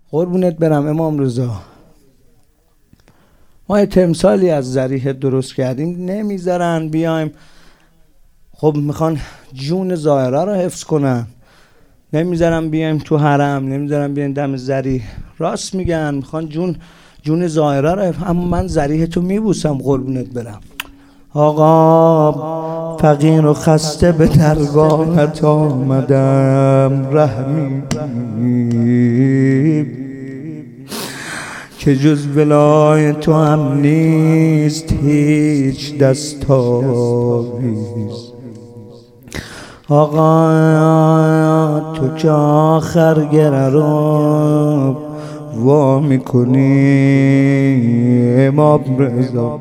قربونت برم امام رضا. ما یه تمثالی از ذریح درست کردیم، نمیذارن بیایم. خب میخوان جون ظاهره رو حفظ کنن، نمیذارن بیایم تو حرم، نمیذارن بیایم دم ذریح. راست میگن، میخوان جون ظاهره رو اما من ذریح تو میبوسم قربونت برم. آقا فقیر و خسته به درگاهت آمدم، رحمی که جز ولای تو هم نیست هیچ دستاویز. آقا تو که آخر گره رو وا میکنی امام رضا،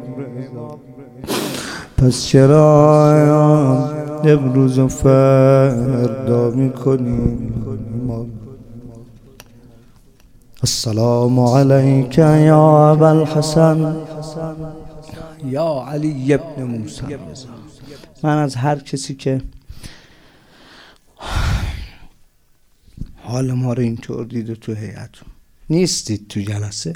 پس چرا امروز و فردا میکنی؟ السلام علیک یا ابا الحسن یا علی ابن موسی رضا. من از هر کسی که حال ما رو اینطور دید و تو هیئت نیستید تو جلسه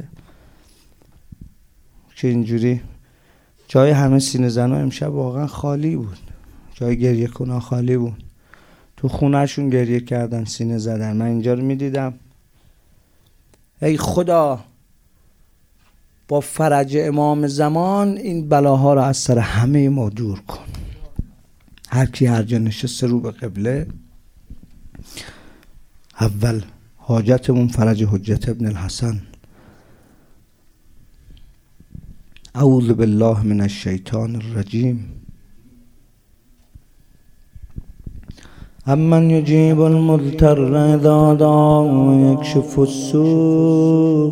که اینجوری جای همه سینه زنا امشب واقعا خالی بود، جای گریه کنان خالی بود. تو خونهشون گریه کردن، سینه زدن. من اینجا رو میدیدم. ای خدا با فرج امام زمان این بلاها رو از سر همه ما دور کن. هر کی هر جا نشسته رو به قبله. اول حاجتمون فرج حجت ابن الحسن. اعوذ بالله من الشیطان الرجیم. امن یجیب المضطر اذا دعا و یکشف السوء،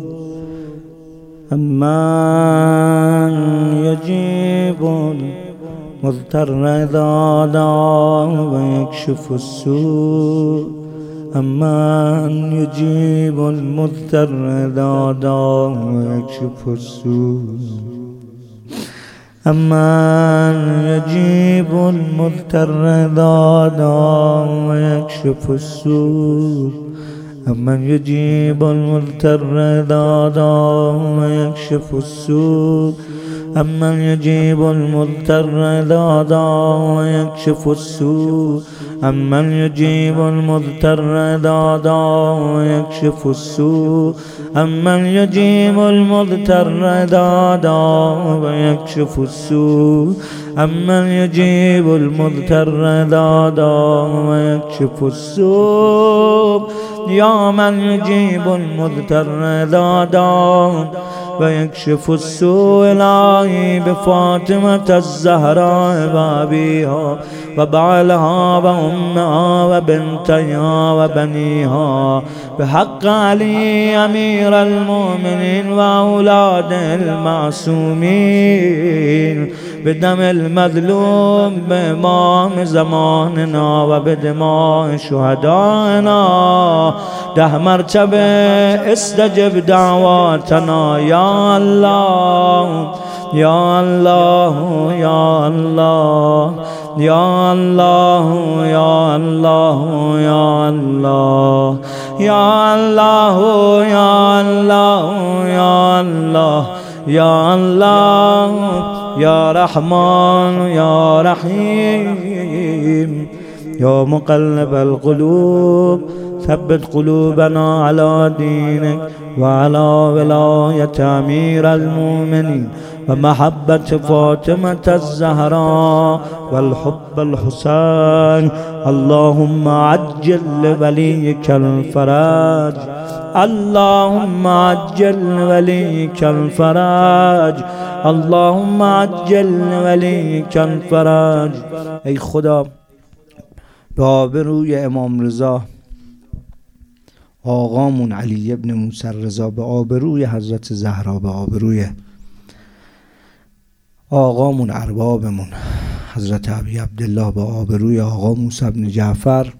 امن یجیب المضطر اذا دعا و یکشف السوء، امن یجیب المضطر اذا دعا و یکشف السوء، امن یجیب المضطر اذا دعا و یکشف السوء، امن یجیب المضطر اذا دعا و یکشف السوء، امن یجیب المضطر اذا دعا و یکشف السوء، امن یجیب المضطر اذا دعا و یکشف السوء، امن یجیب المضطر اذا دعا و یکشف السوء، امن یجیب المضطر اذا دعا و یکشف السوء، یا من یجیب المضطر اذا دعا و یکشف السوء. الهی بفاطمة الزهراء و ابیها و بعلها و امها و بنتها و بنیها بحق علی امیر المؤمنین و اولاد المعصومین، بدم المظلوم بامام زماننا و بدماء شهدائنا 10 مرتبه استجب دعواتنا یا الله یا الله یا الله یا الله یا الله یا الله یا الله یا الله یا الله یا الله یا رحمان یا رحیم یا مقلب القلوب ثبت قلوبنا على دينك وعلى ولاية أمير المؤمنين ومحبة فاطمة الزهراء والحب الحسين. اللهم عجل لوليك الفرج، اللهم عجل لوليك الفرج، اللهم عجل لوليك الفرج. ای خدا به آبروی امام رضا آقامون علی ابن موسی رضا، به آبروی حضرت زهرا، به آبروی آقامون اربابمون حضرت ابی عبدالله، به آبروی آقا موسی بن جعفر،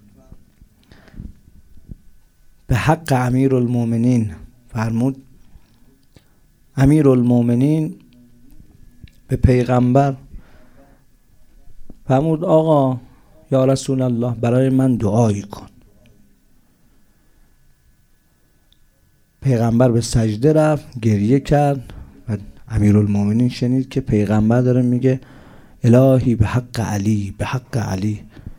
به حق امیر المؤمنین. فرمود امیر المؤمنین به پیغمبر فرمود آقا یا رسول الله برای من دعایی کن. پیغمبر به سجده رفت، گریه کرد و امیرالمومنین شنید که پیغمبر داره میگه الهی به حق علی، به حق علی.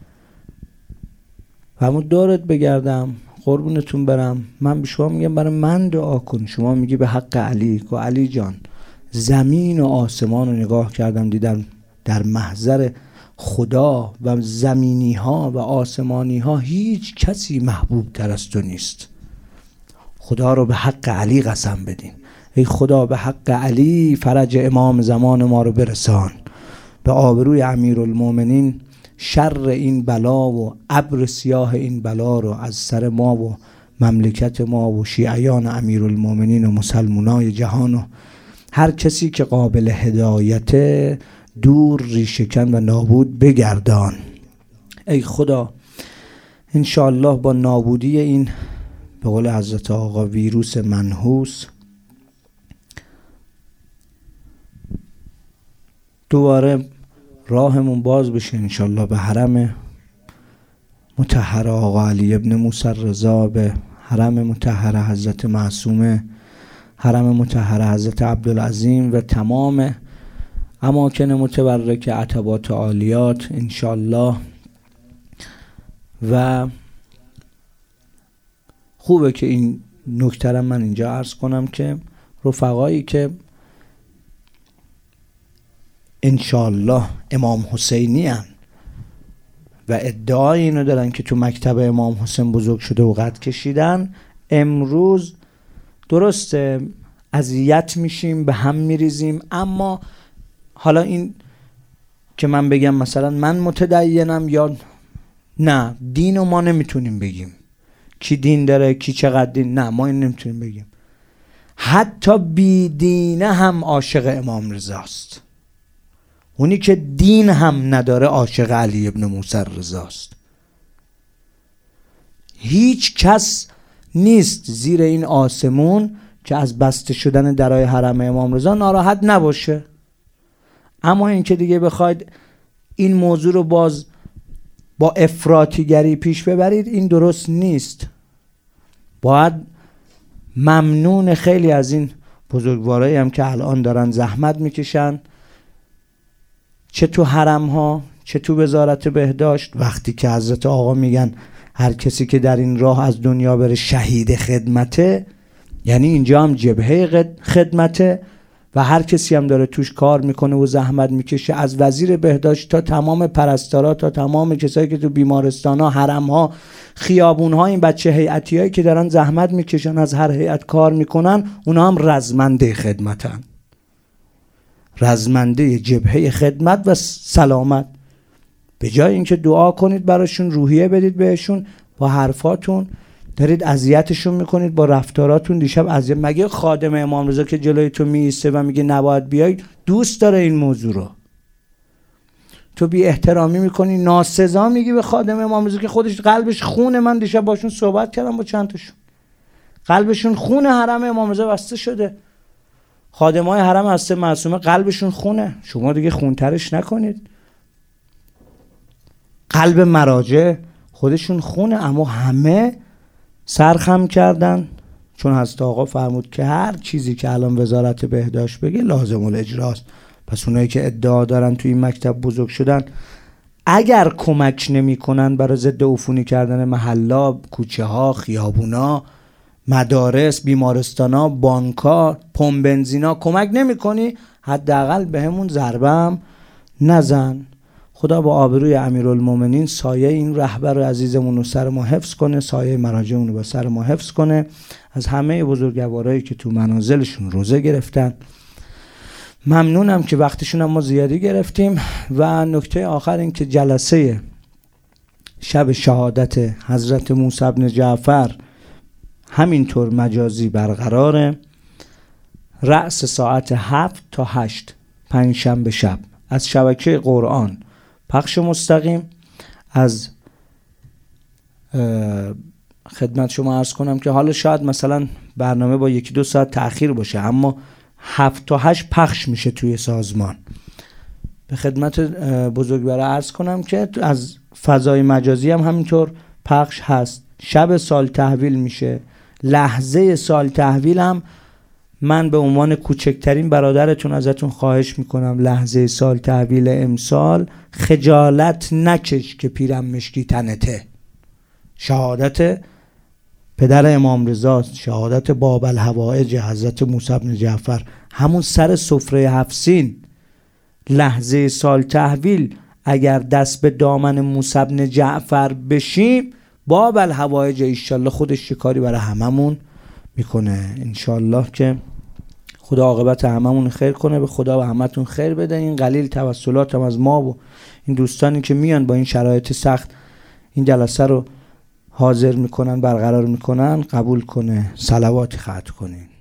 فرمود دورت بگردم، قربونتون برم، من به شما میگم برای من دعا کن، شما میگی به حق علی. که علی جان، زمین و آسمان رو نگاه کردم دیدم در محضر خدا و زمینی ها و آسمانی ها هیچ کسی محبوب تر از تو نیست. خدا رو به حق علی قسم بدین. ای خدا به حق علی فرج امام زمان ما رو برسان، به آبروی امیرالمومنین شر این بلا و ابر سیاه این بلا رو از سر ما و مملکت ما و شیعیان امیرالمومنین و مسلمانای جهان و هر کسی که قابل هدایت دور ریشه‌کن و نابود بگردان. ای خدا انشاءالله با نابودی این به قول حضرت آقا ویروس منحوس دوباره راهمون باز بشه انشاءالله به حرم مطهر آقا علی ابن موسی رضا، به حرم مطهر حضرت معصومه، حرم مطهر حضرت عبدالعظیم و تمام اماکن متبرک عتبات عالیات انشاءالله. و خوبه که این نکته من اینجا عرض کنم که رفقایی که انشاءالله امام حسینی هن و ادعای اینو دارن که تو مکتب امام حسین بزرگ شده و قد کشیدن، امروز درسته اذیت میشیم، به هم میریزیم، اما حالا این که من بگم مثلا من متدینم یا نه، دین رو ما نمیتونیم بگیم کی دین داره کی چقدر دین، نه ما این نمیتونیم بگیم. حتی بی دینه هم عاشق امام رضاست، اونی که دین هم نداره عاشق علی ابن موسی رضاست. هیچ کس نیست زیر این آسمون که از بسته شدن درای حرم امام رضا ناراحت نباشه. اما این که دیگه بخواید این موضوع رو باز با افراطیگری پیش ببرید، این درست نیست. باید ممنون خیلی از این بزرگوارایی هم که الان دارن زحمت میکشن، چه تو حرم ها چه تو وزارت بهداشت، وقتی که حضرت آقا میگن هر کسی که در این راه از دنیا بره شهید خدمته، یعنی اینجا هم جبهه خدمته و هر کسی هم داره توش کار میکنه و زحمت میکشه، از وزیر بهداشت تا تمام پرستارا تا تمام کسایی که تو بیمارستان ها، حرم ها، خیابون ها، این بچه هیئتی هایی که دارن زحمت میکشن از هر هیئت کار میکنن، اونا هم رزمنده خدمتن، رزمنده جبهه خدمت و سلامت. به جای اینکه دعا کنید براشون، روحیه بدید بهشون، با حرفاتون دارید اذیتشون میکنید، با رفتاراتون. دیشب اذیت، مگه خادم امام رضا که جلوی تو میایسته و میگه نباید بیای دوست داره این موضوع رو؟ تو بی احترامی میکنی، ناسزا میگی به خادم امام رضا که خودش قلبش خونه. من دیشب باشون صحبت کردم با چند تاشون، قلبشون خونه حرم امام رضا بسته شده. خادمای حرم حضرت معصومه قلبشون خونه، شما دیگه خونترش نکنید. قلب مراجع خودشون خونه، اما همه سرخم کردن، چون حضرت آقا فرمود که هر چیزی که الان وزارت بهداشت بگه لازم الاجراست. پس اونایی که ادعا دارن توی این مکتب بزرگ شدن، اگر کمک نمی کنن برای ضد عفونی کردن محلا، کوچه ها، خیابونا، مدارس، بیمارستانا، بانکا، پمپ بنزینا کمک نمی کنی، حداقل به همون ضربه هم نزن. خدا با آبروی امیرالمومنین سایه این رهبر عزیزمون رو سر ما حفظ کنه، سایه مراجعمون رو با سر ما حفظ کنه. از همه بزرگوارایی که تو منازلشون روزه گرفتن ممنونم که وقتشون هم ما زیادی گرفتیم. و نکته آخر این که جلسه شب شهادت حضرت موسی بن جعفر همینطور مجازی برقراره، رأس ساعت 7 تا 8 پنجشنبه شب از شبکه قرآن پخش مستقیم. از خدمت شما عرض کنم که حالا شاید مثلا برنامه با 1-2 ساعت تأخیر باشه، اما 7 تا 8 پخش میشه توی سازمان. به خدمت بزرگوار عرض کنم که از فضای مجازی هم همینطور پخش هست. شب سال تحویل میشه، لحظه سال تحویلم من به عنوان کوچکترین برادرتون ازتون خواهش میکنم لحظه سال تحویل امسال خجالت نکش که پیرم مشکی تنته. شهادت پدر امام رضا، شهادت باب الحوائج حضرت موسی بن جعفر، همون سر سفره 7 سین لحظه سال تحویل اگر دست به دامن موسی بن جعفر بشیم باب الحوائج انشالله خودش کاری برای هممون میکنه. انشالله که خدا عاقبت هممون خیر کنه، به خدا و همتون خیر بده. این قلیل توسلات هم از ما و این دوستانی که میان با این شرایط سخت این جلسه رو حاضر میکنن برقرار میکنن قبول کنه. صلوات ختم کنین.